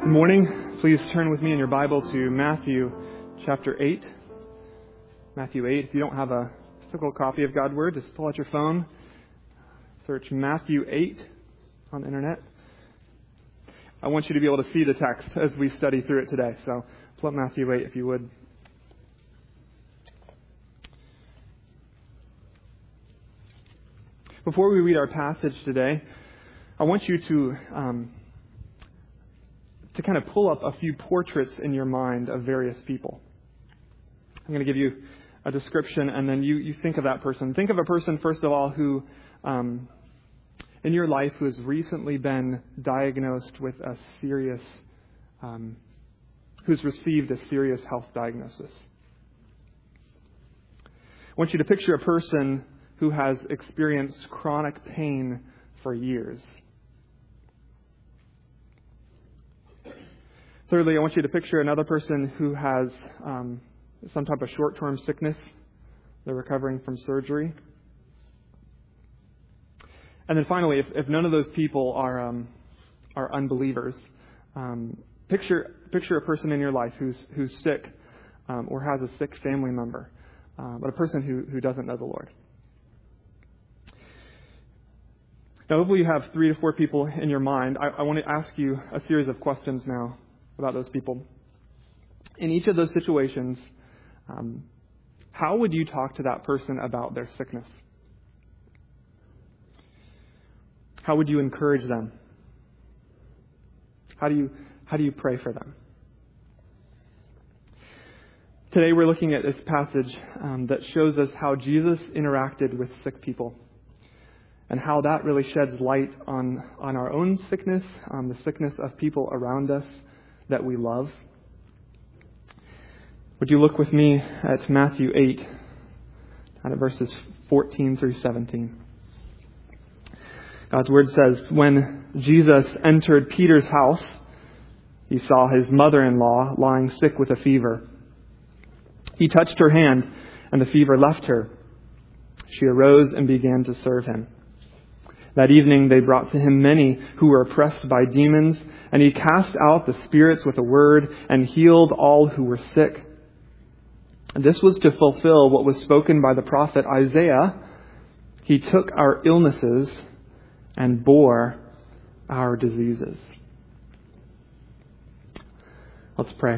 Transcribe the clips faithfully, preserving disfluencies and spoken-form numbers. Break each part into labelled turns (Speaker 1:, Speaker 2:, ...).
Speaker 1: Good morning. Please turn with me in your Bible to Matthew chapter eight. Matthew eight. If you don't have a physical copy of God's Word, just pull out your phone, search Matthew eight on the internet. I want you to be able to see the text as we study through it today. So pull up Matthew eight if you would. Before we read our passage today, I want you to um, to kind of pull up a few portraits in your mind of various people. I'm going to give you a description, and then you, you think of that person. Think of a person, first of all, who um, in your life who has recently been diagnosed with a serious, um, who's received a serious health diagnosis. I want you to picture a person who has experienced chronic pain for years. Thirdly, I want you to picture another person who has um, some type of short-term sickness. They're recovering from surgery. And then finally, if, if none of those people are um, are unbelievers, um, picture picture a person in your life who's who's sick um, or has a sick family member, uh, but a person who, who doesn't know the Lord. Now, hopefully you have three to four people in your mind. I, I want to ask you a series of questions now about those people. In each of those situations, um, how would you talk to that person about their sickness? How would you encourage them? How do you how do you pray for them? Today we're looking at this passage um, that shows us how Jesus interacted with sick people, and how that really sheds light on, on our own sickness, on the sickness of people around us that we love. Would you look with me at Matthew eight, at verses fourteen through seventeen. God's Word says, "When Jesus entered Peter's house, he saw his mother-in-law lying sick with a fever. He touched her hand, and the fever left her. She arose and began to serve him. That evening they brought to him many who were oppressed by demons, and he cast out the spirits with a word and healed all who were sick. And this was to fulfill what was spoken by the prophet Isaiah. He took our illnesses and bore our diseases." Let's pray.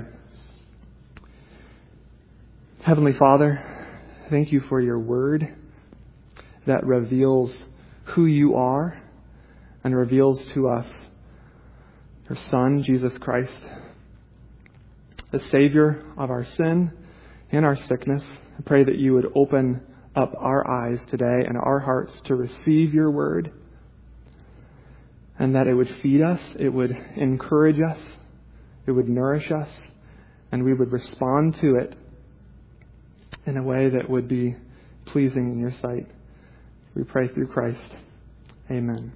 Speaker 1: Heavenly Father, thank you for your word that reveals who you are and reveals to us your Son, Jesus Christ, the Savior of our sin and our sickness. I pray that you would open up our eyes today and our hearts to receive your word, and that it would feed us, it would encourage us, it would nourish us, and we would respond to it in a way that would be pleasing in your sight. We pray through Christ. Amen.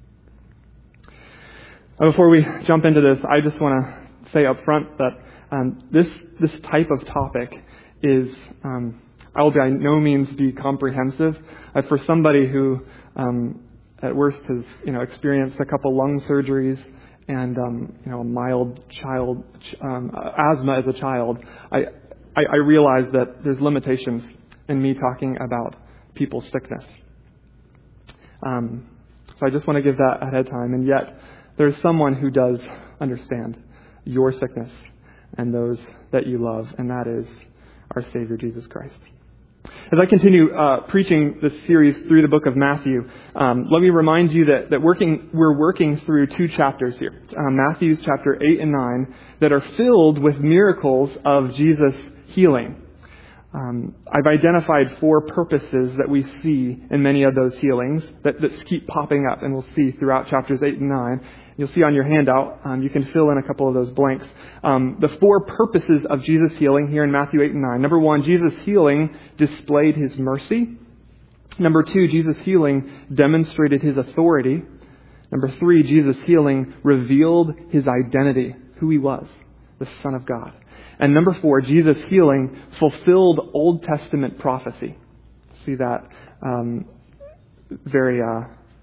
Speaker 1: Before we jump into this, I just want to say up front that um, this this type of topic is, um, I will by no means be comprehensive. Uh, for somebody who, um, at worst, has you know experienced a couple lung surgeries and um, you know a mild child um, asthma as a child, I, I I realize that there's limitations in me talking about people's sickness. Um, so I just want to give that ahead of time. And yet, there's someone who does understand your sickness and those that you love, and that is our Savior, Jesus Christ. As I continue uh, preaching this series through the book of Matthew, um, let me remind you that, that working we're working through two chapters here, uh, Matthew's chapter eight and nine, that are filled with miracles of Jesus healing. Um, I've identified four purposes that we see in many of those healings that, that keep popping up, and we'll see throughout chapters eight and nine. You'll see on your handout, um, you can fill in a couple of those blanks. Um, the four purposes of Jesus healing here in Matthew eight and nine. Number one, Jesus healing displayed his mercy. Number two, Jesus healing demonstrated his authority. Number three, Jesus healing revealed his identity, who he was, the Son of God. And number four, Jesus healing fulfilled Old Testament prophecy. See that um, very uh,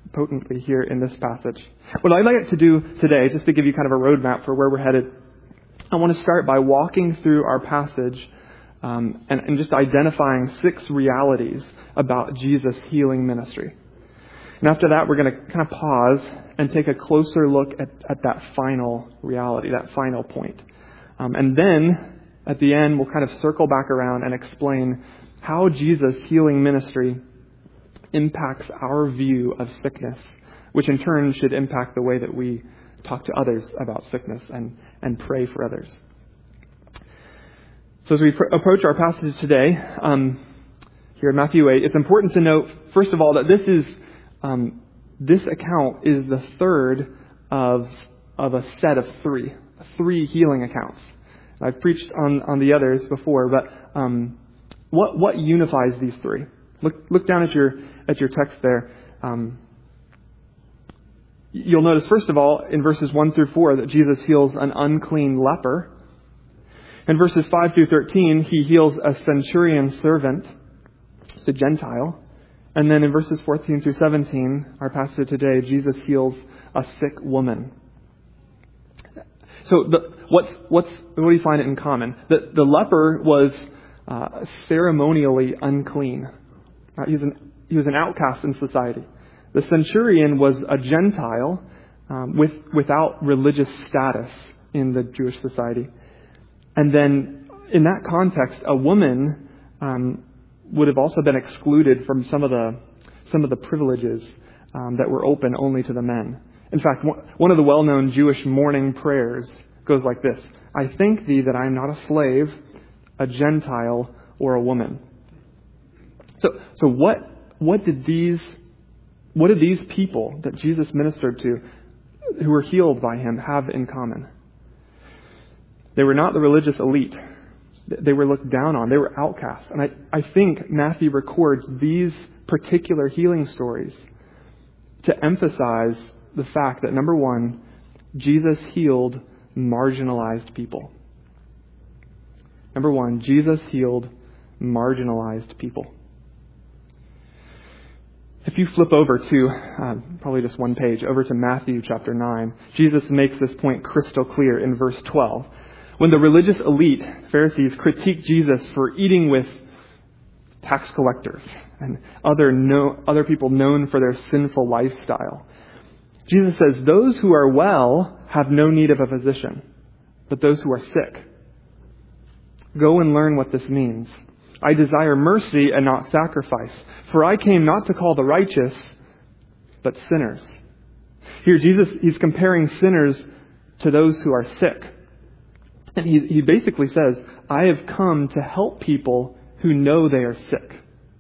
Speaker 1: potently here in this passage. What I'd like to do today, just to give you kind of a roadmap for where we're headed, I want to start by walking through our passage um, and, and just identifying six realities about Jesus' healing ministry. And after that, we're going to kind of pause and take a closer look at, at that final reality, that final point. Um, and then, at the end, we'll kind of circle back around and explain how Jesus' healing ministry impacts our view of sickness, which in turn should impact the way that we talk to others about sickness and, and pray for others. So as we pr- approach our passage today, um, here in Matthew eight, it's important to note, first of all, that this is um, this account is the third of of a set of three, three healing accounts. I've preached on, on the others before, but um, what what unifies these three? Look look down at your at your text there. Um, you'll notice, first of all, in verses one through four, that Jesus heals an unclean leper. In verses five through thirteen, he heals a centurion servant, it's a Gentile. And then in verses fourteen through seventeen, our passage today, Jesus heals a sick woman. So the, what's what's what do you find it in common? The the leper was uh, ceremonially unclean. Uh, he was an he was an outcast in society. The centurion was a Gentile um, with without religious status in the Jewish society. And then in that context, a woman um, would have also been excluded from some of the some of the privileges um, that were open only to the men. In fact, one of the well-known Jewish morning prayers goes like this: I thank thee that I am not a slave, a Gentile, or a woman. So, so what what did these what did these people that Jesus ministered to, who were healed by him, have in common? They were not the religious elite. They were looked down on. They were outcasts. And I, I think Matthew records these particular healing stories to emphasize the fact that, number one, Jesus healed marginalized people. Number one, Jesus healed marginalized people. If you flip over to, uh, probably just one page, over to Matthew chapter nine, Jesus makes this point crystal clear in verse twelve. When the religious elite, Pharisees, critiqued Jesus for eating with tax collectors and other no, other people known for their sinful lifestyle, Jesus says, those who are well have no need of a physician, but those who are sick. Go and learn what this means. I desire mercy and not sacrifice, for I came not to call the righteous, but sinners. Here Jesus, he's comparing sinners to those who are sick. And he, he basically says, I have come to help people who know they are sick.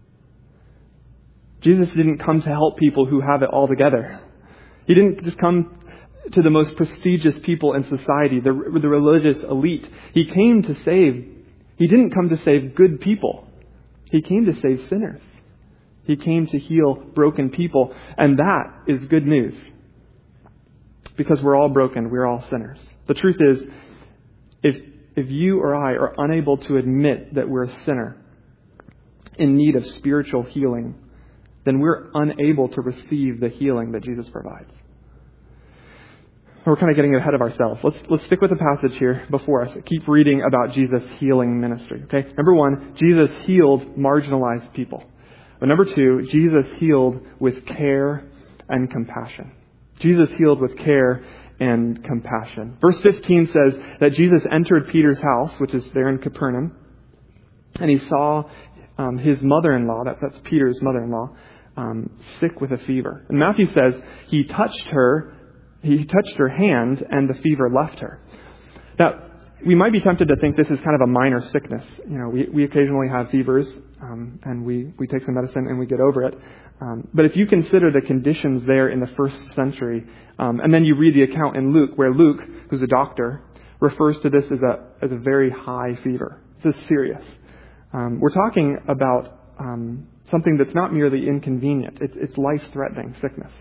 Speaker 1: Jesus didn't come to help people who have it all together. He didn't just come to the most prestigious people in society, the, the religious elite. He came to save. He didn't come to save good people. He came to save sinners. He came to heal broken people. And that is good news. Because we're all broken. We're all sinners. The truth is, If if you or I are unable to admit that we're a sinner in need of spiritual healing, then we're unable to receive the healing that Jesus provides. We're kind of getting ahead of ourselves. Let's let's stick with the passage here before us. Keep reading about Jesus' healing ministry. Okay, number one, Jesus healed marginalized people. But number two, Jesus healed with care and compassion. Jesus healed with care and compassion. Verse fifteen says that Jesus entered Peter's house, which is there in Capernaum, and he saw um, his mother-in-law, that, that's Peter's mother-in-law, um, sick with a fever. And Matthew says he touched her, he touched her hand, and the fever left her. Now, we might be tempted to think this is kind of a minor sickness. You know, we, we occasionally have fevers, um, and we, we take some medicine and we get over it. Um, but if you consider the conditions there in the first century, um, and then you read the account in Luke, where Luke, who's a doctor, refers to this as a as a very high fever. This is serious. Um, we're talking about um, something that's not merely inconvenient. It's, it's life-threatening sickness.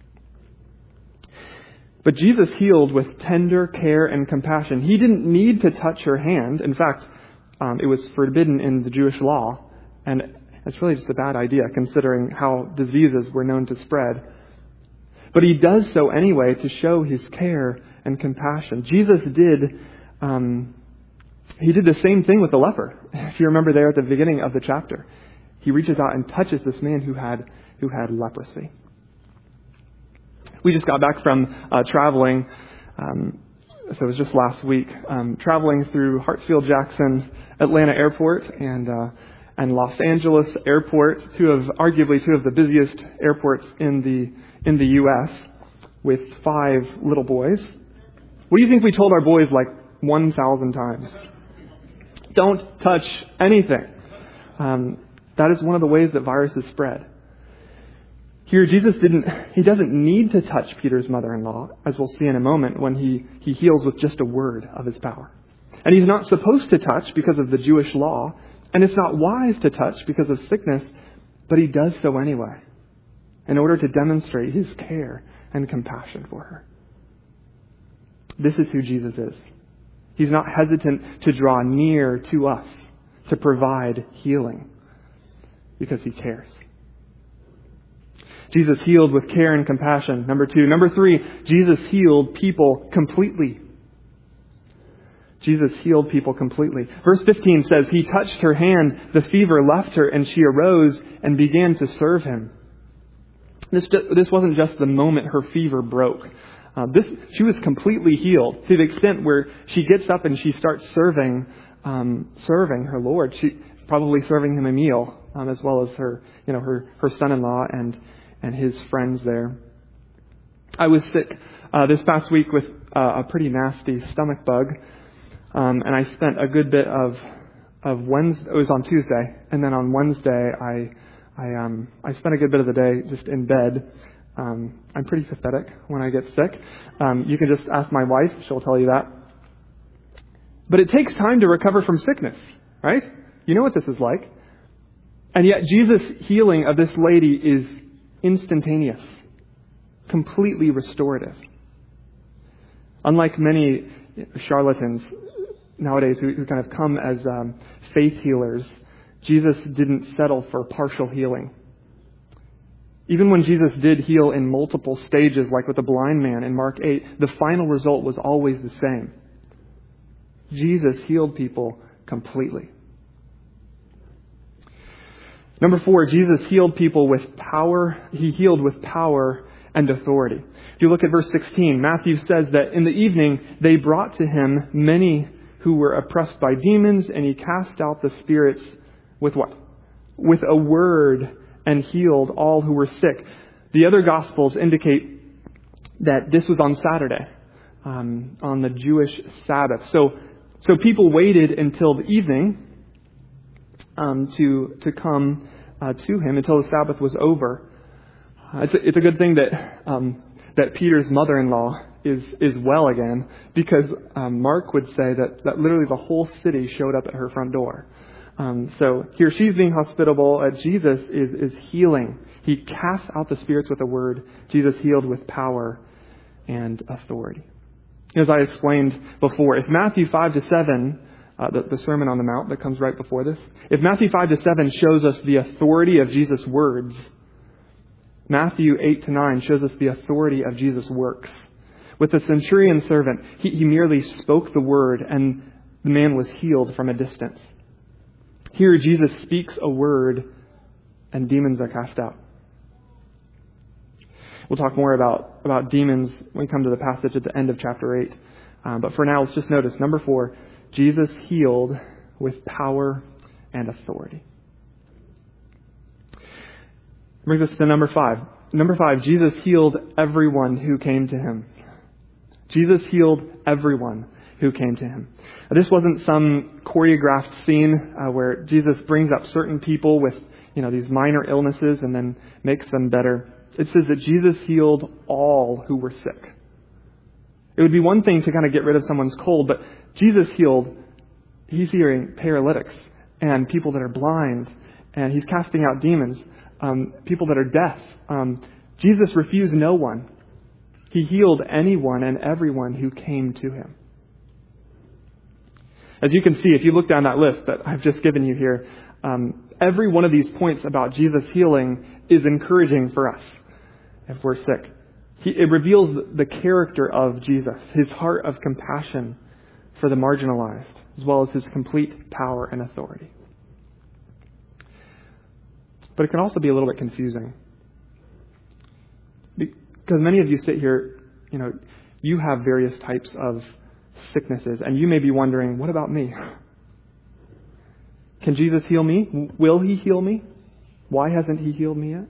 Speaker 1: But Jesus healed with tender care and compassion. He didn't need to touch her hand. In fact, um, it was forbidden in the Jewish law. And it's really just a bad idea considering how diseases were known to spread. But he does so anyway to show his care and compassion. Jesus did, um, he did the same thing with the leper. If you remember there at the beginning of the chapter, he reaches out and touches this man who had, who had leprosy. We just got back from uh, traveling, um, so it was just last week, um, traveling through Hartsfield-Jackson Atlanta Airport and uh, and Los Angeles Airport, two of arguably two of the busiest airports in the in the U S, with five little boys. What do you think we told our boys like one thousand times? Don't touch anything. Um, that is one of the ways that viruses spread. Here, Jesus didn't, he doesn't need to touch Peter's mother-in-law, as we'll see in a moment, when he, he heals with just a word of his power. And he's not supposed to touch because of the Jewish law, and it's not wise to touch because of sickness, but he does so anyway, in order to demonstrate his care and compassion for her. This is who Jesus is. He's not hesitant to draw near to us, to provide healing, because he cares. Jesus healed with care and compassion. Number two. Number three, Jesus healed people completely. Jesus healed people completely. Verse fifteen says, he touched her hand, the fever left her, and she arose and began to serve him. This, this wasn't just the moment her fever broke. Uh, this, she was completely healed to the extent where she gets up and she starts serving, um, serving her Lord. She probably serving him a meal, um, as well as her, you know, her, her son-in-law and and his friends there. I was sick uh, this past week with uh, a pretty nasty stomach bug, um, and I spent a good bit of of Wednesday. It was on Tuesday, and then on Wednesday, I I um I spent a good bit of the day just in bed. Um, I'm pretty pathetic when I get sick. Um, you can just ask my wife; she'll tell you that. But it takes time to recover from sickness, right? You know what this is like. And yet, Jesus' healing of this lady is instantaneous, completely restorative. Unlike many charlatans nowadays who, who kind of come as um, faith healers, Jesus didn't settle for partial healing. Even when Jesus did heal in multiple stages, like with the blind man in Mark eight, the final result was always the same. Jesus healed people completely. Number four, Jesus healed people with power. He healed with power and authority. If you look at verse sixteen, Matthew says that in the evening they brought to him many who were oppressed by demons, and he cast out the spirits with what? With a word, and healed all who were sick. The other Gospels indicate that this was on Saturday, um, on the Jewish Sabbath. So, so people waited until the evening Um, to to come uh, to him until the Sabbath was over. Uh, it's, a, it's a good thing that um, that Peter's mother-in-law is is well again, because um, Mark would say that, that literally the whole city showed up at her front door. Um, so here she's being hospitable. Uh, Jesus is is healing. He casts out the spirits with a word. Jesus healed with power and authority. As I explained before, if Matthew five to seven. Uh, the, the Sermon on the Mount that comes right before this. If Matthew five to seven shows us the authority of Jesus' words, Matthew eight to nine shows us the authority of Jesus' works. With the centurion servant, he, he merely spoke the word and the man was healed from a distance. Here Jesus speaks a word and demons are cast out. We'll talk more about, about demons when we come to the passage at the end of chapter eight. Um, but for now, let's just notice, number four, Jesus healed with power and authority. Brings us to number five. Number five, Jesus healed everyone who came to him. Jesus healed everyone who came to him. This wasn't some choreographed scene uh, where Jesus brings up certain people with, you know, these minor illnesses and then makes them better. It says that Jesus healed all who were sick. It would be one thing to kind of get rid of someone's cold, but Jesus healed, he's healing paralytics and people that are blind, and he's casting out demons, um, people that are deaf. Um, Jesus refused no one. He healed anyone and everyone who came to him. As you can see, if you look down that list that I've just given you here, um, every one of these points about Jesus healing is encouraging for us if we're sick. He, it reveals the character of Jesus, his heart of compassion for the marginalized, as well as his complete power and authority. But it can also be a little bit confusing. Because many of you sit here, you know, you have various types of sicknesses, and you may be wondering, what about me? Can Jesus heal me? Will he heal me? Why hasn't he healed me yet?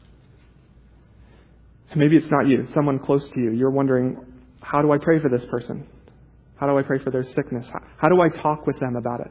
Speaker 1: Maybe it's not you, someone close to you. You're wondering, how do I pray for this person? How do I pray for their sickness? How, how do I talk with them about it?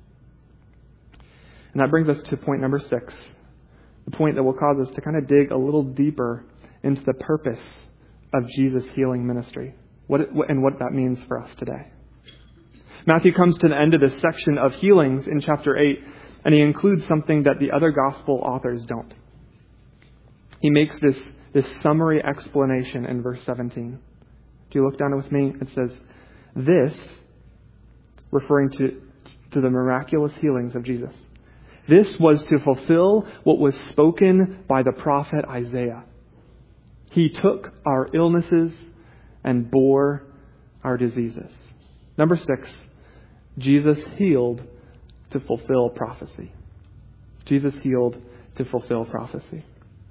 Speaker 1: And that brings us to point number six, the point that will cause us to kind of dig a little deeper into the purpose of Jesus' healing ministry, what it, and what that means for us today. Matthew comes to the end of this section of healings in chapter eight, and he includes something that the other gospel authors don't. He makes this, this summary explanation in verse seventeen. Do you look down with me? It says, this, referring to, to the miraculous healings of Jesus, this was to fulfill what was spoken by the prophet Isaiah. He took our illnesses and bore our diseases. Number six, Jesus healed to fulfill prophecy. Jesus healed to fulfill prophecy.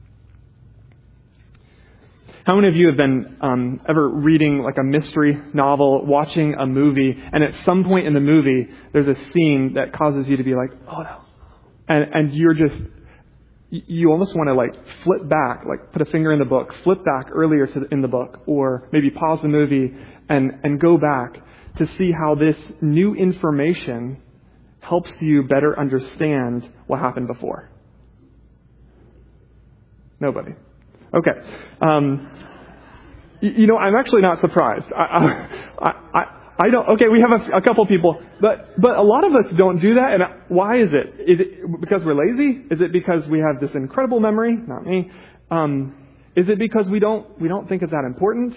Speaker 1: How many of you have been um, ever reading like a mystery novel, watching a movie, and at some point in the movie, there's a scene that causes you to be like, oh no. And, and you're just, you almost want to like flip back, like put a finger in the book, flip back earlier to the, in the book, or maybe pause the movie and, and go back to see how this new information helps you better understand what happened before. Nobody. Okay. Um, you, you know, I'm actually not surprised. I, I, I, I don't. Okay, we have a, a couple people, but but a lot of us don't do that. And why is it? Is it because we're lazy? Is it because we have this incredible memory? Not me. Um, is it because we don't we don't think it's that important?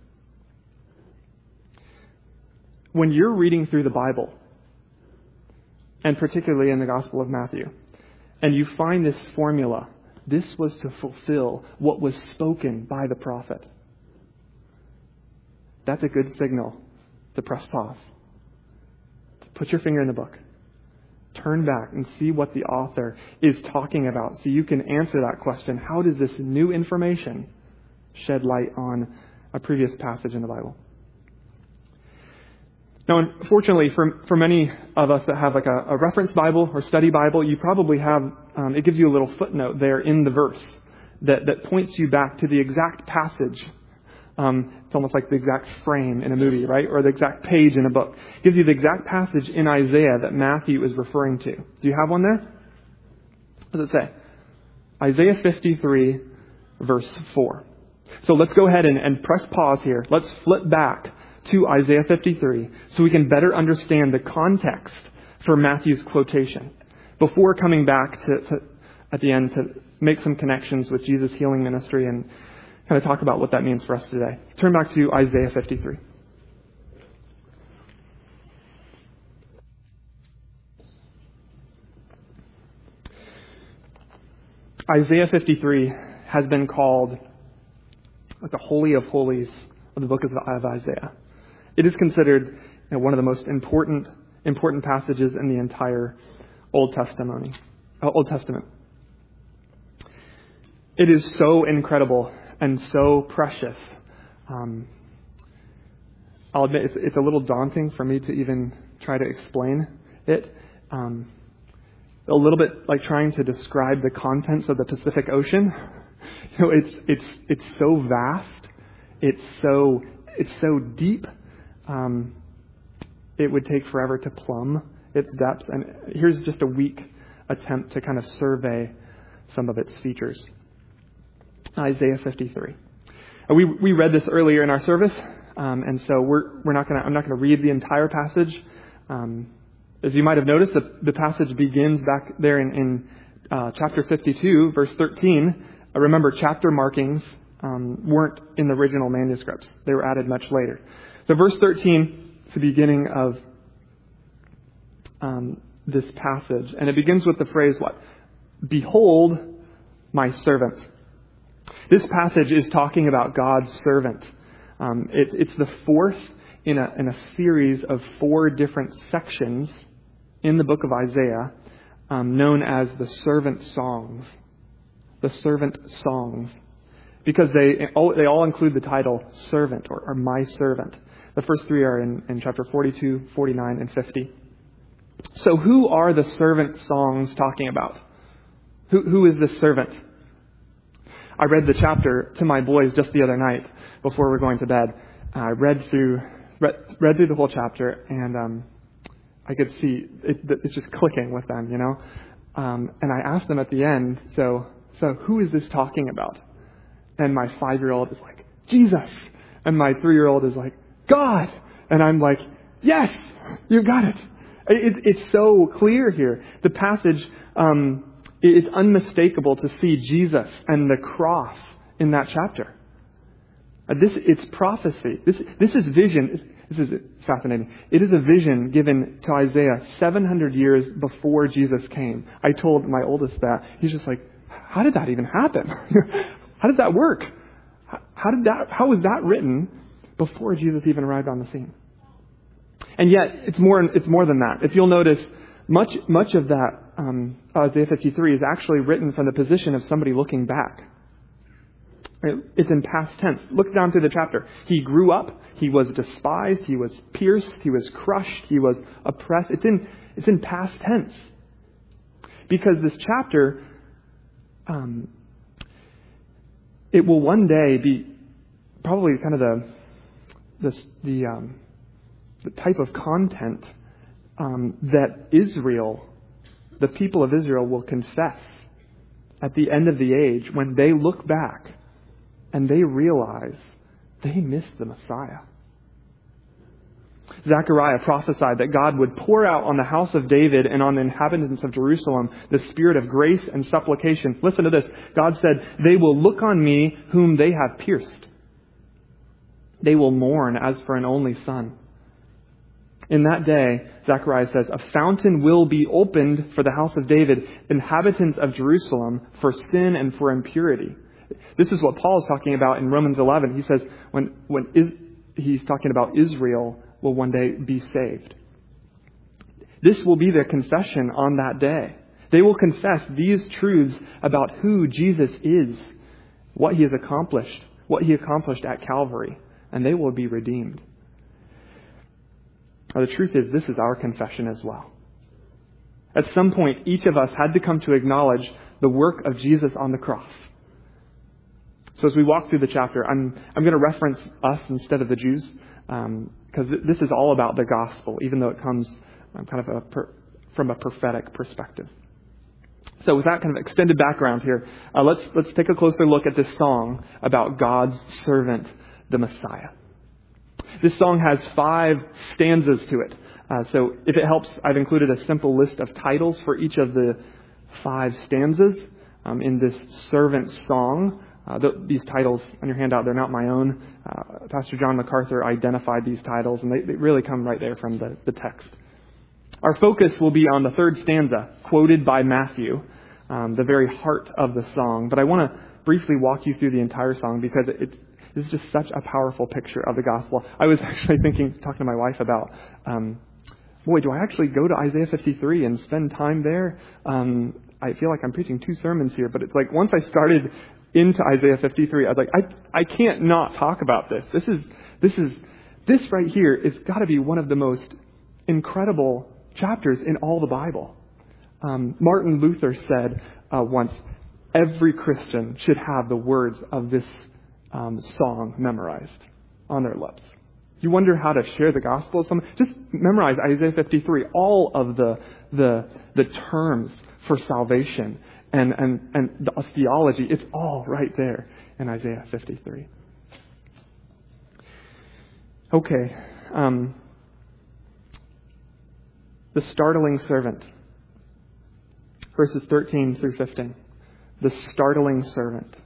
Speaker 1: When you're reading through the Bible, and particularly in the Gospel of Matthew, and you find this formula, this was to fulfill what was spoken by the prophet. That's a good signal to press pause. To put your finger in the book. Turn back and see what the author is talking about so you can answer that question. How does this new information shed light on a previous passage in the Bible? Now, unfortunately, for for many of us that have like a, a reference Bible or study Bible, you probably have, um, it gives you a little footnote there in the verse that, that points you back to the exact passage. Um, it's almost like the exact frame in a movie, right? Or the exact page in a book. It gives you the exact passage in Isaiah that Matthew is referring to. Do you have one there? What does it say? Isaiah fifty-three, verse four. So let's go ahead and, and press pause here. Let's flip back to Isaiah fifty-three so we can better understand the context for Matthew's quotation before coming back to, to at the end to make some connections with Jesus' healing ministry and kind of talk about what that means for us today. Turn back to Isaiah fifty-three. Isaiah fifty-three has been called like the Holy of Holies of the book of Isaiah. It is considered, you know, one of the most important important passages in the entire Old Testimony, uh, Old Testament. It is so incredible and so precious. Um, I'll admit it's, it's a little daunting for me to even try to explain it. Um, a little bit like trying to describe the contents of the Pacific Ocean. You know, it's it's it's so vast. It's so it's so deep. Um, it would take forever to plumb its depths. And here's just a weak attempt to kind of survey some of its features. Isaiah fifty-three. Uh, we we read this earlier in our service, um, and so we're we're not gonna I'm not gonna read the entire passage. Um, as you might have noticed, the, the passage begins back there in, in uh, chapter fifty-two, verse thirteen. Uh, remember, chapter markings um, weren't in the original manuscripts; they were added much later. So verse thirteen is the beginning of um, this passage. And it begins with the phrase, what? Behold my servant. This passage is talking about God's servant. Um, it, it's the fourth in a, in a series of four different sections in the book of Isaiah, um, known as the servant songs. The servant songs. Because they all, they all include the title servant or, or my servant. The first three are in, in chapter forty-two, forty-nine, and fifty. So who are the servant songs talking about? Who, who is this servant? I read the chapter to my boys just the other night before we were going to bed. I read through read, read through the whole chapter, and um, I could see it, it's just clicking with them, you know. Um, and I asked them at the end, so so who is this talking about? And my five-year-old is like, Jesus. And my three-year-old is like, God. And I'm like, yes, you got it. it it's so clear here. The passage, um, it's unmistakable to see Jesus and the cross in that chapter. Uh, this, it's prophecy. This, this is vision. This is fascinating. It is a vision given to Isaiah seven hundred years before Jesus came. I told my oldest that. He's just like, how did that even happen? How did that work? How did that? How was that written before Jesus even arrived on the scene? And yet, it's more. It's more than that. If you'll notice, much much of that um, Isaiah fifty-three is actually written from the position of somebody looking back. It's in past tense. Look down through the chapter. He grew up. He was despised. He was pierced. He was crushed. He was oppressed. It's in it's in past tense because this chapter. Um, It will one day be probably kind of the the the, um, the type of content um, that Israel, the people of Israel, will confess at the end of the age when they look back and they realize they missed the Messiah. Zechariah prophesied that God would pour out on the house of David and on the inhabitants of Jerusalem the spirit of grace and supplication. Listen to this. God said, they will look on me whom they have pierced. They will mourn as for an only son. In that day, Zechariah says, a fountain will be opened for the house of David, inhabitants of Jerusalem, for sin and for impurity. This is what Paul is talking about in Romans eleven. He says, when, when is, he's talking about Israel will one day be saved. This will be their confession on that day. They will confess these truths about who Jesus is, what he has accomplished, what he accomplished at Calvary, and they will be redeemed. Now, the truth is, this is our confession as well. At some point, each of us had to come to acknowledge the work of Jesus on the cross. So as we walk through the chapter, I'm I'm going to reference us instead of the Jews, um, because this is all about the gospel, even though it comes um, kind of a per, from a prophetic perspective. So with that kind of extended background here, uh, let's let's take a closer look at this song about God's servant, the Messiah. This song has five stanzas to it. Uh, so if it helps, I've included a simple list of titles for each of the five stanzas um, in this servant song. Uh, th- these titles on your handout, they're not my own. Uh, Pastor John MacArthur identified these titles, and they, they really come right there from the, the text. Our focus will be on the third stanza, quoted by Matthew, um, the very heart of the song. But I want to briefly walk you through the entire song because it's this is just such a powerful picture of the gospel. I was actually thinking, talking to my wife about, um, boy, do I actually go to Isaiah fifty-three and spend time there? Um, I feel like I'm preaching two sermons here, but it's like once I started into Isaiah fifty-three, I was like, I I can't not talk about this. This is this is this right here is got to be one of the most incredible chapters in all the Bible. Um, Martin Luther said uh, once, every Christian should have the words of this um, song memorized on their lips. You wonder how to share the gospel with someone? Just memorize Isaiah fifty-three, all of the the the terms for salvation. And, and, and the theology, it's all right there in Isaiah fifty-three. Okay. Um, the startling servant. Verses thirteen through fifteen. The startling servant.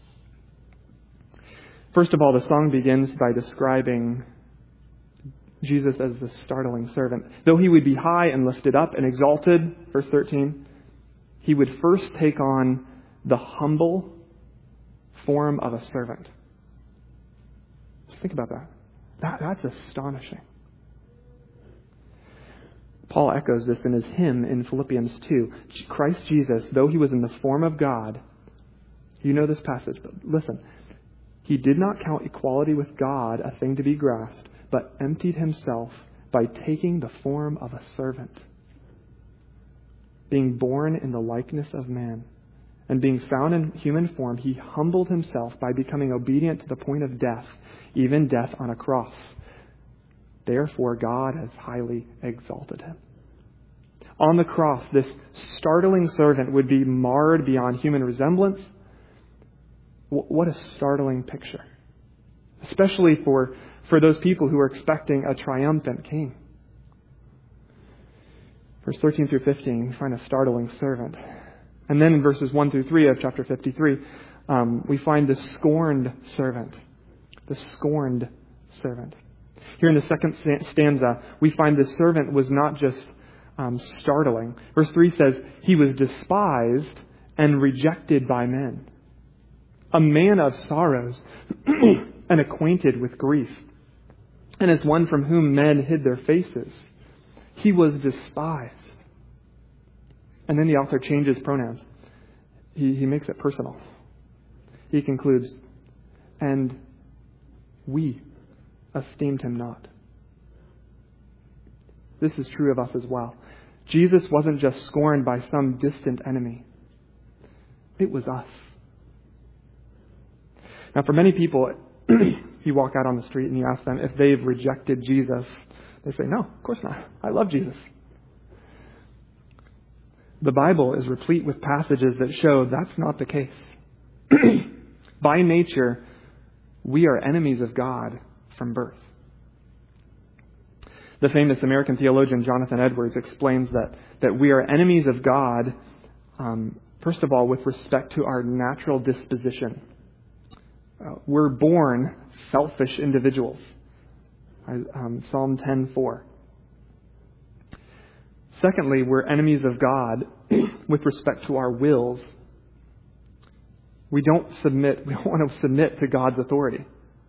Speaker 1: First of all, the song begins by describing Jesus as the startling servant. Though he would be high and lifted up and exalted, verse thirteen, he would first take on the humble form of a servant. Just think about that. that that's astonishing. Paul echoes this in his hymn in Philippians two. Christ Jesus, though he was in the form of God, you know this passage, but listen. He did not count equality with God a thing to be grasped, but emptied himself by taking the form of a servant. Being born in the likeness of man, and being found in human form, he humbled himself by becoming obedient to the point of death, even death on a cross. Therefore, God has highly exalted him. On the cross, this startling servant would be marred beyond human resemblance. What a startling picture. Especially for, for those people who are expecting a triumphant king. Verse thirteen through fifteen, we find a startling servant. And then in verses one through three of chapter fifty-three, um, we find the scorned servant. The scorned servant. Here in the second stanza, we find the servant was not just um, startling. Verse three says, he was despised and rejected by men. A man of sorrows and acquainted with grief. And as one from whom men hid their faces, he was despised. And then the author changes pronouns. He, he makes it personal. He concludes, and we esteemed him not. This is true of us as well. Jesus wasn't just scorned by some distant enemy. It was us. Now, for many people, you walk out on the street and you ask them if they've rejected Jesus. They say, no, of course not. I love Jesus. The Bible is replete with passages that show that's not the case. By nature, we are enemies of God from birth. The famous American theologian Jonathan Edwards explains that, that we are enemies of God, um, first of all, with respect to our natural disposition. Uh, we're born selfish individuals. I, um, Psalm ten four. Secondly, we're enemies of God with respect to our wills. We don't submit, we don't want to submit to God's authority.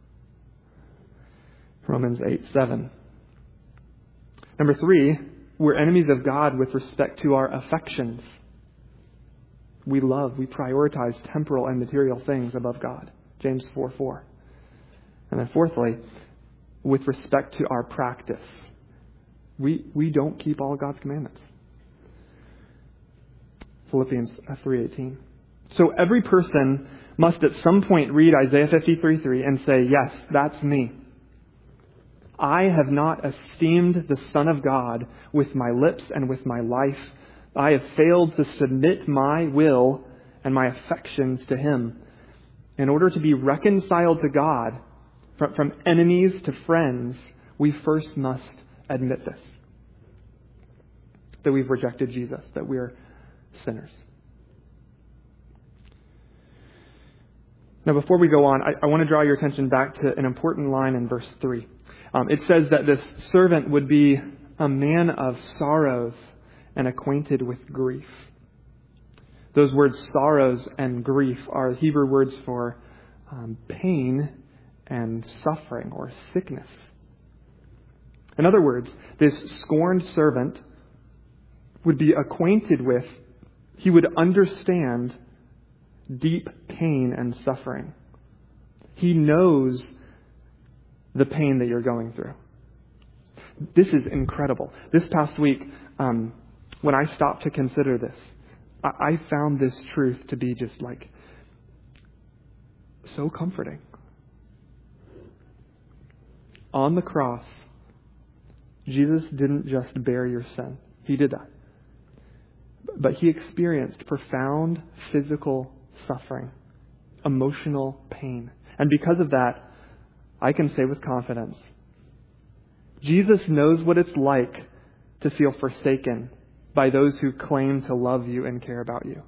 Speaker 1: Romans eight seven. Number three, we're enemies of God with respect to our affections. We love, we prioritize temporal and material things above God. James four four. And then fourthly, with respect to our practice. We we don't keep all of God's commandments. Philippians three eighteen. So every person must at some point read Isaiah fifty-three three and say, yes, that's me. I have not esteemed the Son of God with my lips and with my life. I have failed to submit my will and my affections to Him. In order to be reconciled to God, from, from enemies to friends, we first must admit this. That we've rejected Jesus, that we're sinners. Now, before we go on, I, I want to draw your attention back to an important line in verse three. Um, it says that this servant would be a man of sorrows and acquainted with grief. Those words, sorrows and grief, are Hebrew words for um, pain and suffering or sickness. In other words, this scorned servant would be acquainted with, he would understand deep pain and suffering. He knows the pain that you're going through. This is incredible. This past week, um, when I stopped to consider this, I, I found this truth to be just like so comforting. On the cross, Jesus didn't just bear your sin. He did that. But He experienced profound physical suffering, emotional pain. And because of that, I can say with confidence, Jesus knows what it's like to feel forsaken by those who claim to love you and care about you.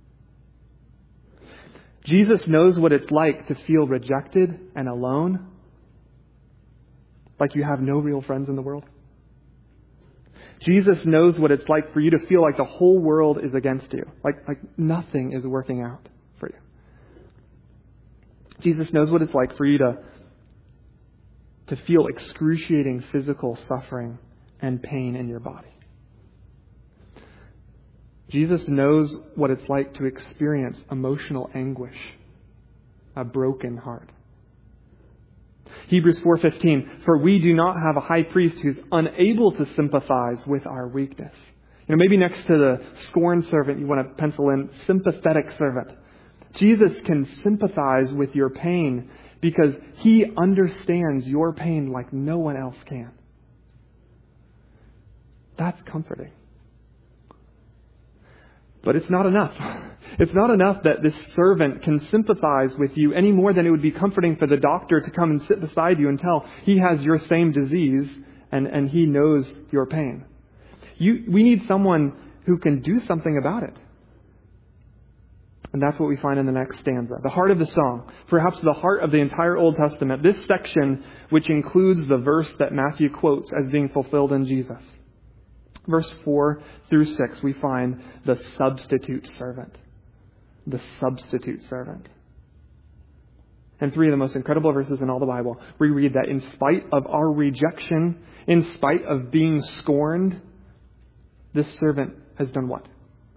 Speaker 1: Jesus knows what it's like to feel rejected and alone, like you have no real friends in the world. Jesus knows what it's like for you to feel like the whole world is against you, like, like nothing is working out for you. Jesus knows what it's like for you to, to feel excruciating physical suffering and pain in your body. Jesus knows what it's like to experience emotional anguish, a broken heart. Hebrews four fifteen, for we do not have a high priest who's unable to sympathize with our weakness. You know, maybe next to the scorned servant, you want to pencil in sympathetic servant. Jesus can sympathize with your pain because he understands your pain like no one else can. That's comforting. But it's not enough. It's not enough that this servant can sympathize with you any more than it would be comforting for the doctor to come and sit beside you and tell he has your same disease and, and he knows your pain. You, we need someone who can do something about it. And that's what we find in the next stanza. The heart of the song, perhaps the heart of the entire Old Testament, this section which includes the verse that Matthew quotes as being fulfilled in Jesus. Verse four through six, we find the substitute servant. The substitute servant. And three of the most incredible verses in all the Bible, we read that in spite of our rejection, in spite of being scorned, this servant has done what?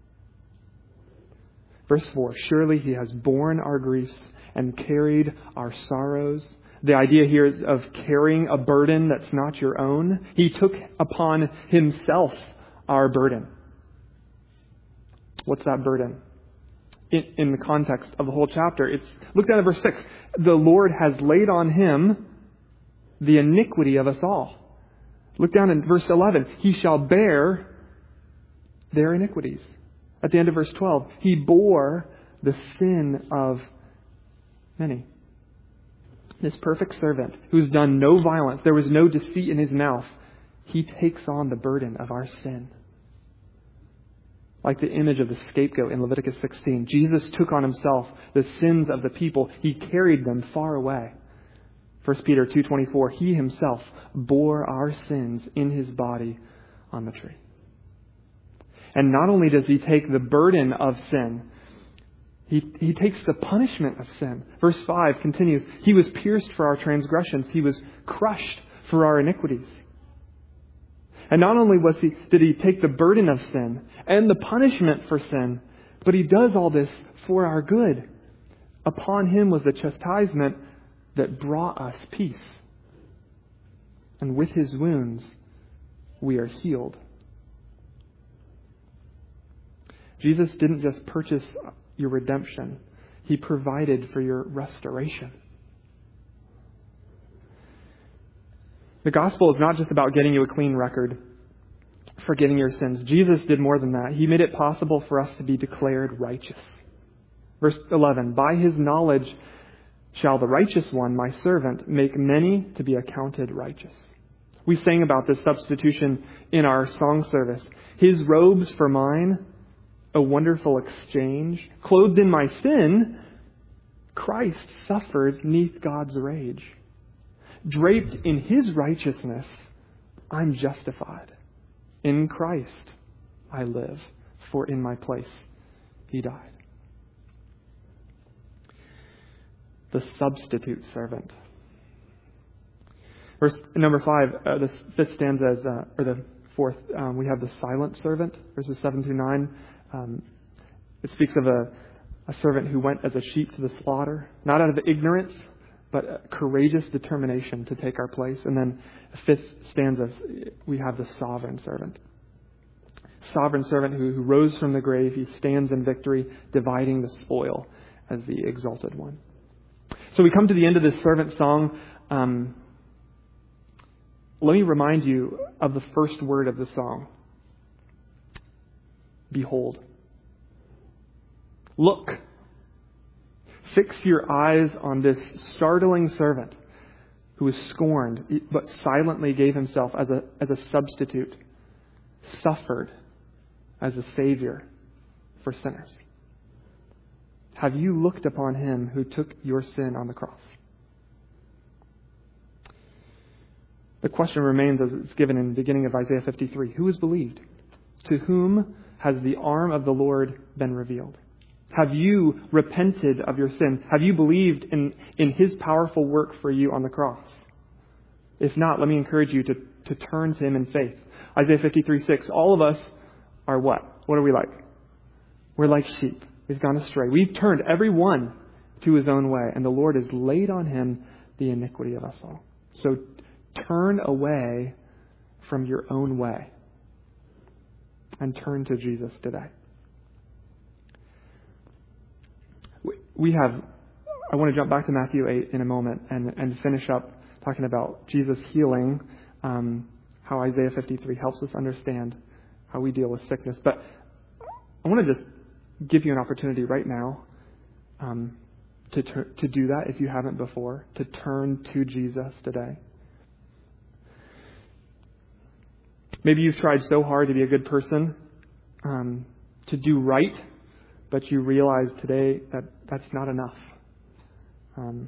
Speaker 1: Verse four, surely he has borne our griefs and carried our sorrows. The idea here is of carrying a burden that's not your own. He took upon himself our burden. What's that burden? In, in the context of the whole chapter, it's look down at verse six. The Lord has laid on him the iniquity of us all. Look down in verse eleven. He shall bear their iniquities. At the end of verse twelve, he bore the sin of many. This perfect servant who's done no violence, there was no deceit in his mouth, he takes on the burden of our sin. Like the image of the scapegoat in Leviticus sixteen, Jesus took on himself the sins of the people. He carried them far away. First Peter two twenty-four, he himself bore our sins in his body on the tree. And not only does he take the burden of sin, He, he takes the punishment of sin. Verse five continues, he was pierced for our transgressions. He was crushed for our iniquities. And not only was he, did he take the burden of sin and the punishment for sin, but he does all this for our good. Upon him was the chastisement that brought us peace. And with his wounds, we are healed. Jesus didn't just purchase your redemption. He provided for your restoration. The gospel is not just about getting you a clean record, forgiving your sins. Jesus did more than that. He made it possible for us to be declared righteous. Verse eleven, by his knowledge shall the righteous one, my servant, make many to be accounted righteous. We sang about this substitution in our song service. His robes for mine, a wonderful exchange. Clothed in my sin, Christ suffered 'neath God's rage. Draped in his righteousness, I'm justified. In Christ I live, for in my place he died. The substitute servant. Verse number five, uh, the fifth stanza is, uh, or the fourth, um, we have the silent servant, verses seven through nine. Um, it speaks of a, a servant who went as a sheep to the slaughter, not out of ignorance, but a courageous determination to take our place. And then the fifth stanza, we have the sovereign servant. Sovereign servant who, who rose from the grave. He stands in victory, dividing the spoil as the exalted one. So we come to the end of this servant song. Um, let me remind you of the first word of the song. Behold. Look. Fix your eyes on this startling servant who was scorned, but silently gave himself as a, as a substitute, suffered as a savior for sinners. Have you looked upon him who took your sin on the cross? The question remains as it's given in the beginning of Isaiah fifty-three. Who has believed? To whom has the arm of the Lord been revealed? Have you repented of your sin? Have you believed in, in his powerful work for you on the cross? If not, let me encourage you to, to turn to him in faith. Isaiah fifty-three six, all of us are what? What are we like? We're like sheep. We've gone astray. We've turned every one to his own way, and the Lord has laid on him the iniquity of us all. So turn away from your own way and turn to Jesus today. We have, I want to jump back to Matthew eight in a moment and, and finish up talking about Jesus healing, um, how Isaiah fifty-three helps us understand how we deal with sickness. But I want to just give you an opportunity right now um, to ter- to do that if you haven't before, to turn to Jesus today. Maybe you've tried so hard to be a good person, um, to do right, but you realize today that that's not enough. Um,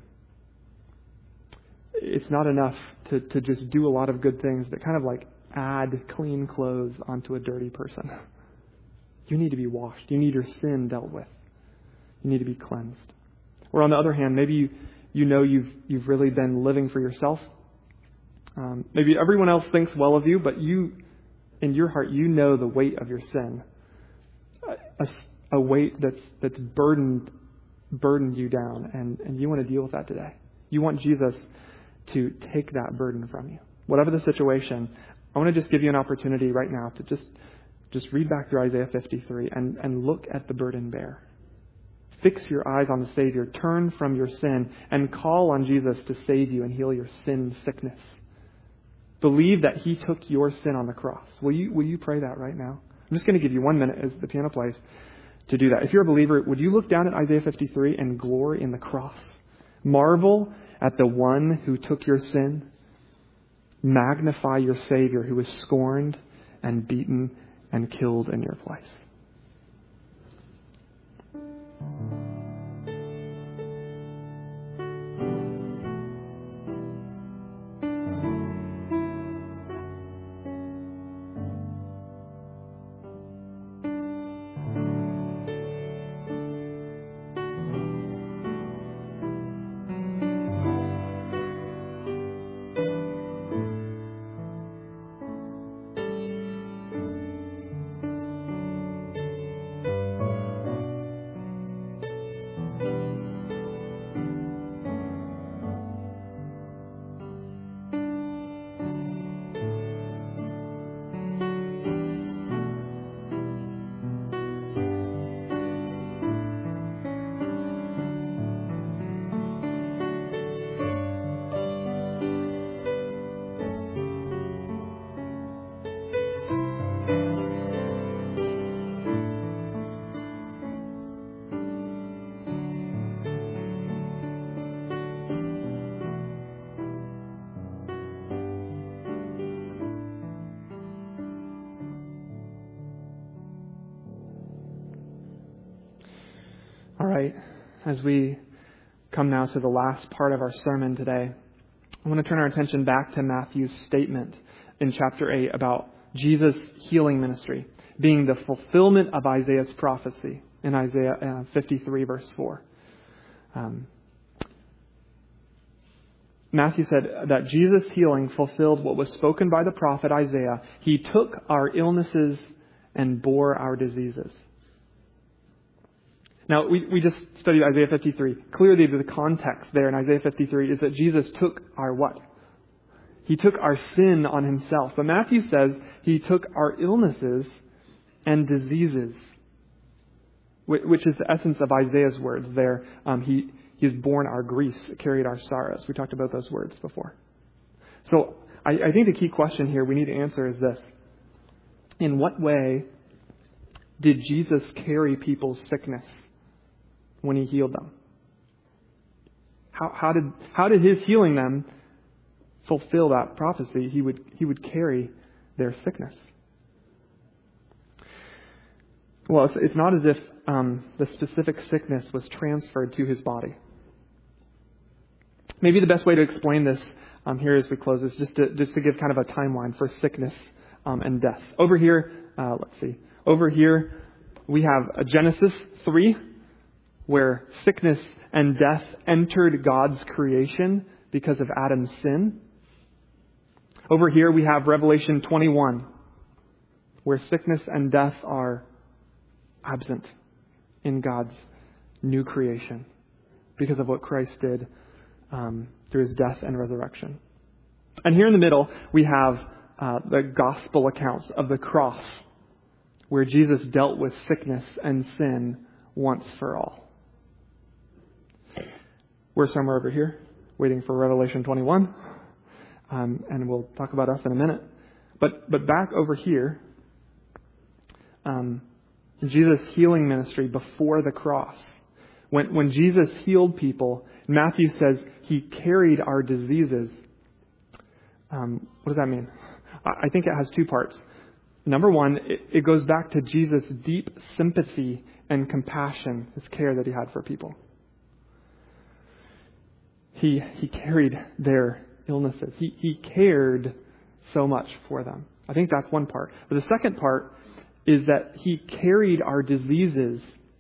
Speaker 1: it's not enough to, to just do a lot of good things that kind of like add clean clothes onto a dirty person. You need to be washed. You need your sin dealt with. You need to be cleansed. Or on the other hand, maybe you, you know you've you've really been living for yourself. Um, maybe everyone else thinks well of you, but you, in your heart, you know the weight of your sin. A, a weight that's that's burdened burdened you down, and, and you want to deal with that today. You want Jesus to take that burden from you. Whatever the situation, I want to just give you an opportunity right now to just just read back through Isaiah fifty-three and, and look at the burden bearer. Fix your eyes on the Savior. Turn from your sin and call on Jesus to save you and heal your sin sickness. Believe that he took your sin on the cross. Will you, will you pray that right now? I'm just going to give you one minute as the piano plays to do that. If you're a believer, would you look down at Isaiah fifty-three and glory in the cross? Marvel at the one who took your sin. Magnify your Savior who was scorned and beaten and killed in your place. All right, as we come now to the last part of our sermon today, I want to turn our attention back to Matthew's statement in chapter eight about Jesus' healing ministry being the fulfillment of Isaiah's prophecy in Isaiah fifty-three, verse four. Um, Matthew said that Jesus' healing fulfilled what was spoken by the prophet Isaiah. He took our illnesses and bore our diseases. Now, we, we just studied Isaiah fifty-three. Clearly, the context there in Isaiah fifty-three is that Jesus took our what? He took our sin on himself. But Matthew says he took our illnesses and diseases, which is the essence of Isaiah's words there. Um, he, he has borne our griefs, carried our sorrows. We talked about those words before. So I, I think the key question here we need to answer is this. In what way did Jesus carry people's sickness when he healed them? How, how did how did his healing them fulfill that prophecy? He would he would carry their sickness. Well, it's, it's not as if um, the specific sickness was transferred to his body. Maybe the best way to explain this um, here as we close is just to just to give kind of a timeline for sickness um, and death. Over here, uh, let's see. Over here, we have a Genesis three. where sickness and death entered God's creation because of Adam's sin. Over here we have Revelation twenty-one, where sickness and death are absent in God's new creation because of what Christ did um, through his death and resurrection. And here in the middle, we have uh, the gospel accounts of the cross, where Jesus dealt with sickness and sin once for all. We're somewhere over here, waiting for Revelation twenty-one, um, and we'll talk about us in a minute. But but back over here, um, Jesus' healing ministry before the cross. When when Jesus healed people, Matthew says he carried our diseases. Um, what does that mean? I think it has two parts. Number one, it, it goes back to Jesus' deep sympathy and compassion, his care that he had for people. He he carried their illnesses. He he cared so much for them. I think that's one part. But the second part is that he carried our diseases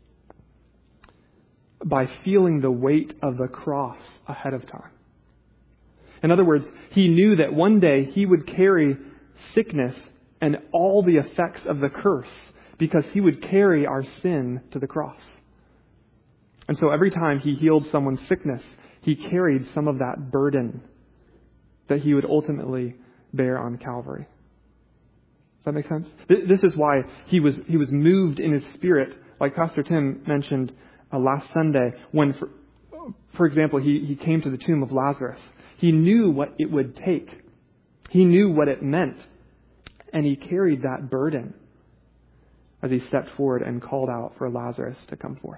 Speaker 1: by feeling the weight of the cross ahead of time. In other words, he knew that one day he would carry sickness and all the effects of the curse because he would carry our sin to the cross. And so every time he healed someone's sickness, he carried some of that burden that he would ultimately bear on Calvary. Does that make sense? This is why he was he was moved in his spirit, like Pastor Tim mentioned uh, last Sunday, when, for, for example, he, he came to the tomb of Lazarus. He knew what it would take. He knew what it meant. And he carried that burden as he stepped forward and called out for Lazarus to come forth.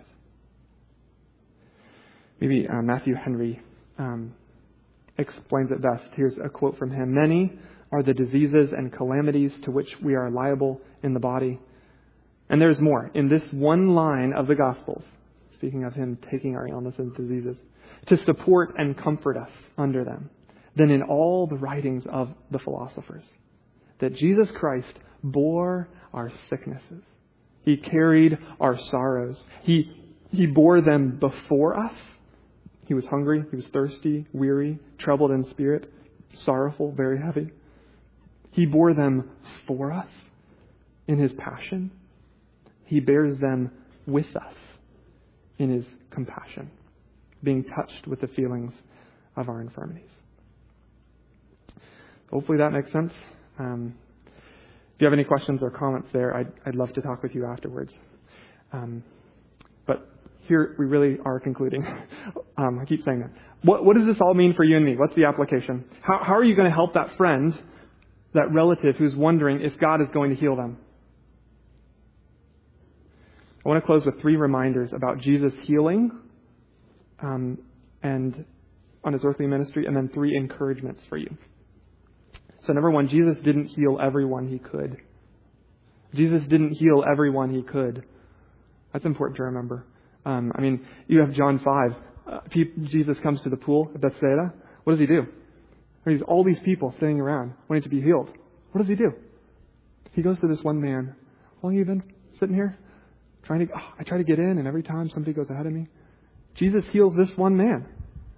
Speaker 1: Maybe uh, Matthew Henry um, explains it best. Here's a quote from him. "Many are the diseases and calamities to which we are liable in the body." And there's more. In this one line of the Gospels, speaking of him taking our illness and diseases, to support and comfort us under them, than in all the writings of the philosophers, that Jesus Christ bore our sicknesses. He carried our sorrows. He, he bore them before us. He was hungry, he was thirsty, weary, troubled in spirit, sorrowful, very heavy. He bore them for us in his passion. He bears them with us in his compassion, being touched with the feelings of our infirmities. Hopefully that makes sense. Um, if you have any questions or comments there, I'd, I'd love to talk with you afterwards. Um, but here we really are concluding. um, I keep saying that. What, what does this all mean for you and me? What's the application? How, how are you going to help that friend, that relative who's wondering if God is going to heal them? I want to close with three reminders about Jesus' healing um, and on his earthly ministry, and then three encouragements for you. So number one, Jesus didn't heal everyone he could. Jesus didn't heal everyone he could. That's important to remember. Um, I mean, you have John five. Uh, Jesus comes to the pool at Bethsaida. What does he do? There's all these people sitting around wanting to be healed. What does he do? He goes to this one man. How long have you been sitting here? Trying to, oh, I try to get in, and every time somebody goes ahead of me. Jesus heals this one man.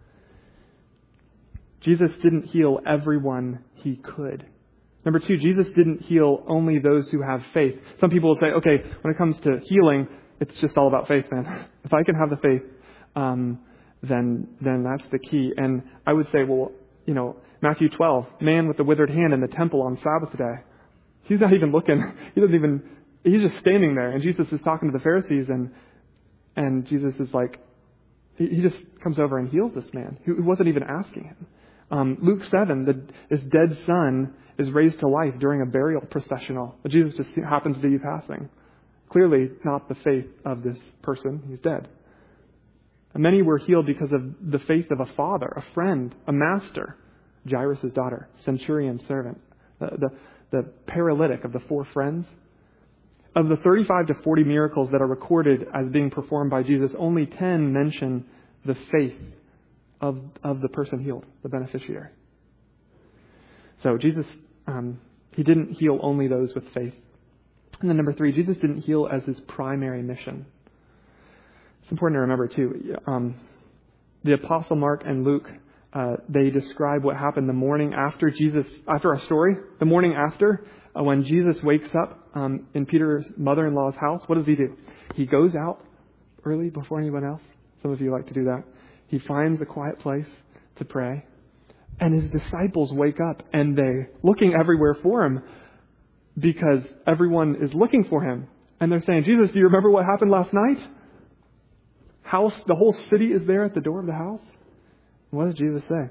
Speaker 1: Jesus didn't heal everyone he could. Number two, Jesus didn't heal only those who have faith. Some people will say, okay, when it comes to healing, it's just all about faith, man. If I can have the faith, um, then then that's the key. And I would say, well, you know, Matthew twelve, man with the withered hand in the temple on Sabbath day. He's not even looking. He doesn't even, he's just standing there. And Jesus is talking to the Pharisees, and and Jesus is like, he, he just comes over and heals this man who wasn't even asking him. Um, Luke seven, the, this dead son is raised to life during a burial processional. But Jesus just happens to be passing. Clearly not the faith of this person. He's dead. And many were healed because of the faith of a father, a friend, a master. Jairus' daughter, centurion servant, the, the, the paralytic of the four friends. Of the thirty-five to forty miracles that are recorded as being performed by Jesus, only ten mention the faith of of the person healed, the beneficiary. So Jesus, um, he didn't heal only those with faith. And then number three, Jesus didn't heal as his primary mission. It's important to remember, too, um, the Apostle Mark and Luke, uh, they describe what happened the morning after Jesus, after our story, the morning after, uh, when Jesus wakes up um, in Peter's mother-in-law's house. What does he do? He goes out early before anyone else. Some of you like to do that. He finds a quiet place to pray. And his disciples wake up and they're looking everywhere for him because everyone is looking for him. And they're saying, Jesus, do you remember what happened last night? House, the whole city is there at the door of the house. What does Jesus say?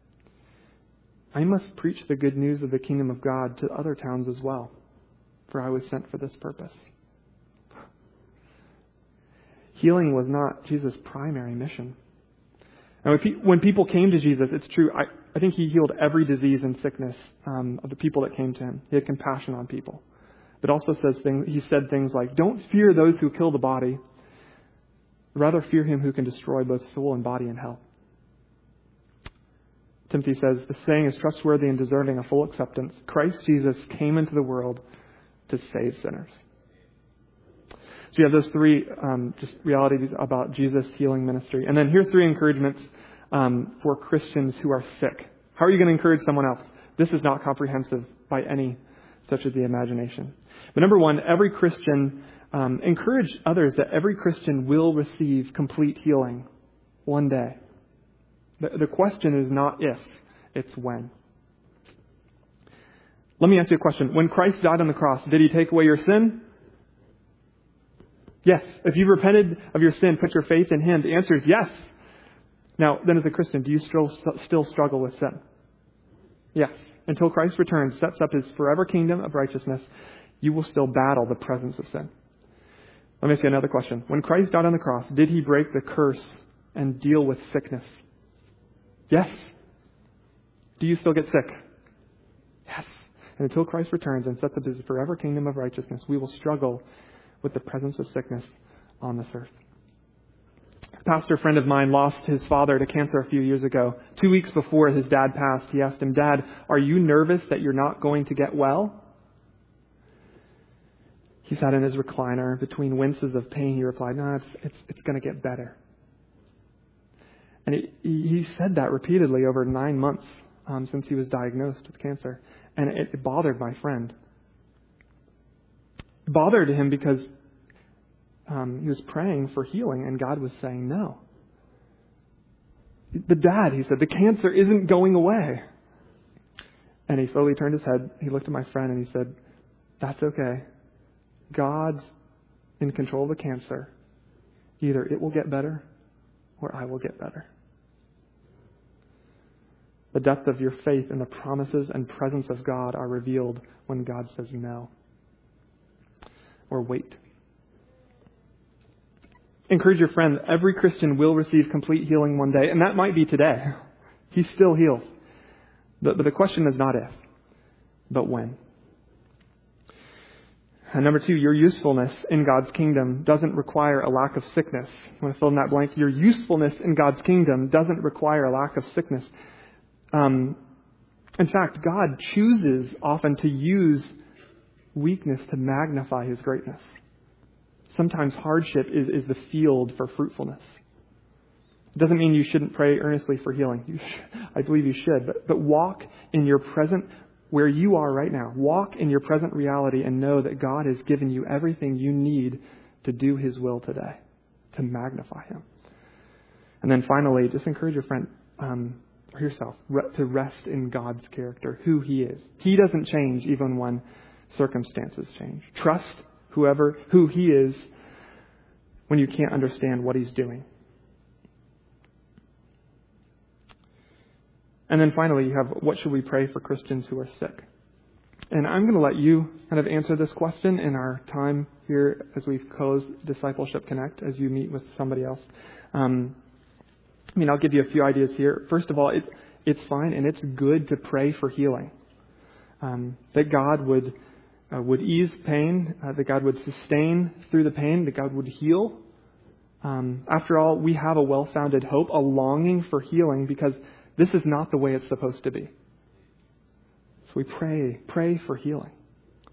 Speaker 1: I must preach the good news of the kingdom of God to other towns as well, for I was sent for this purpose. Healing was not Jesus' primary mission. And when, pe- when people came to Jesus, it's true, I, I think he healed every disease and sickness um, of the people that came to him. He had compassion on people. But also says things, he said things like, don't fear those who kill the body. Rather fear him who can destroy both soul and body in hell. Timothy says, the saying is trustworthy and deserving of full acceptance. Christ Jesus came into the world to save sinners. So you have those three um, just realities about Jesus' healing ministry. And then here's three encouragements um, for Christians who are sick. How are you going to encourage someone else? This is not comprehensive by any stretch of the imagination. But number one, every Christian, um, encourage others that every Christian will receive complete healing one day. The, the question is not if, it's when. Let me ask you a question. When Christ died on the cross, did he take away your sin? Yes. If you've repented of your sin, put your faith in him, the answer is yes. Now, then as a Christian, do you still, still struggle with sin? Yes. Until Christ returns, sets up his forever kingdom of righteousness, you will still battle the presence of sin. Let me ask you another question. When Christ died on the cross, did he break the curse and deal with sickness? Yes. Do you still get sick? Yes. And until Christ returns and sets up his forever kingdom of righteousness, we will struggle with the presence of sickness on this earth. A pastor friend of mine lost his father to cancer a few years ago. Two weeks before his dad passed, he asked him, Dad, are you nervous that you're not going to get well? He sat in his recliner. Between winces of pain, he replied, no, it's, it's, it's going to get better. And he, he said that repeatedly over nine months um, since he was diagnosed with cancer. And it, it bothered my friend. It bothered him because um, he was praying for healing and God was saying no. The dad, he said, the cancer isn't going away. And he slowly turned his head. He looked at my friend and he said, that's okay. God's in control of the cancer. Either it will get better or I will get better. The depth of your faith in the promises and presence of God are revealed when God says no. Or wait. Encourage your friend. Every Christian will receive complete healing one day. And that might be today. He's still healed. But, but the question is not if, but when. And number two, your usefulness in God's kingdom doesn't require a lack of sickness. I want to fill in that blank. Your usefulness in God's kingdom doesn't require a lack of sickness. Um, in fact, God chooses often to use weakness to magnify his greatness. Sometimes hardship is, is the field for fruitfulness. It doesn't mean you shouldn't pray earnestly for healing. You sh- I believe you should. But, but walk in your present, where you are right now. Walk in your present reality and know that God has given you everything you need to do his will today, to magnify him. And then finally, just encourage your friend, um, or yourself, re- to rest in God's character, who he is. He doesn't change even when circumstances change. Trust whoever, who he is when you can't understand what he's doing. And then finally, you have, what should we pray for Christians who are sick? And I'm going to let you kind of answer this question in our time here as we close Discipleship Connect, as you meet with somebody else. Um, I mean, I'll give you a few ideas here. First of all, it, it's fine and it's good to pray for healing. Um, that God would uh, would ease pain, uh, that God would sustain through the pain, that God would heal. Um, after all, we have a well-founded hope, a longing for healing, because this is not the way it's supposed to be. So we pray, pray for healing.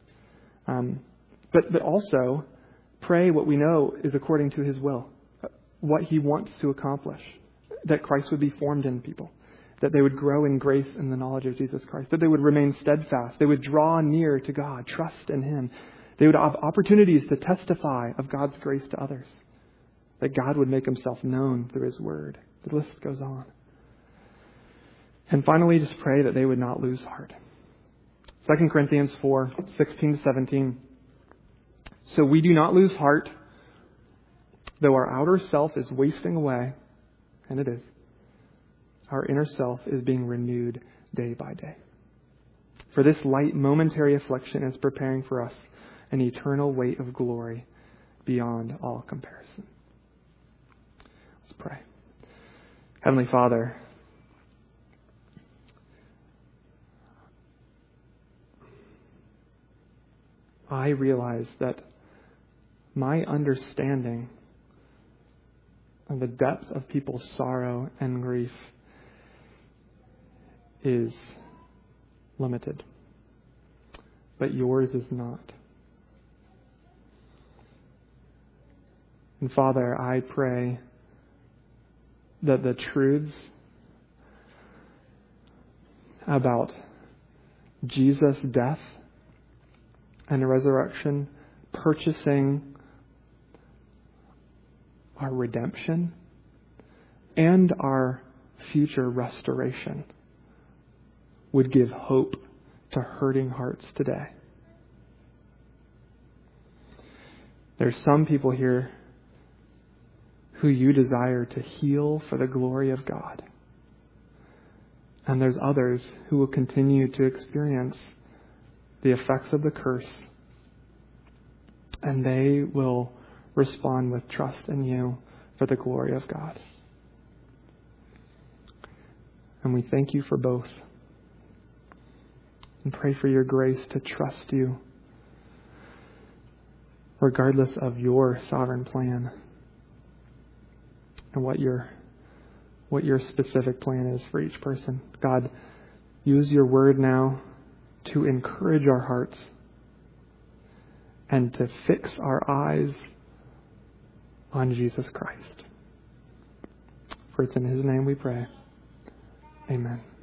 Speaker 1: Um, but, but also, pray what we know is according to his will. what he wants to accomplish, that Christ would be formed in people, that they would grow in grace and the knowledge of Jesus Christ, that they would remain steadfast, they would draw near to God, trust in him, they would have opportunities to testify of God's grace to others, that God would make himself known through his word. The list goes on. And finally, just pray that they would not lose heart. Second Corinthians four, sixteen to seventeen. So we do not lose heart, though our outer self is wasting away, and it is. Our inner self is being renewed day by day. For this light momentary affliction is preparing for us an eternal weight of glory beyond all comparison. Let's pray. Heavenly Father, I realize that my understanding of the depth of people's sorrow and grief is limited, but yours is not. And Father, I pray that the truths about Jesus' death and resurrection purchasing our redemption and our future restoration would give hope to hurting hearts today. There's some people here who you desire to heal for the glory of God. And there's others who will continue to experience the effects of the curse, and they will respond with trust in you for the glory of God. And we thank you for both, and pray for your grace to trust you regardless of your sovereign plan and what your what your specific plan is for each person. God, use your word now to encourage our hearts and to fix our eyes on Jesus Christ. For it's in his name we pray. Amen.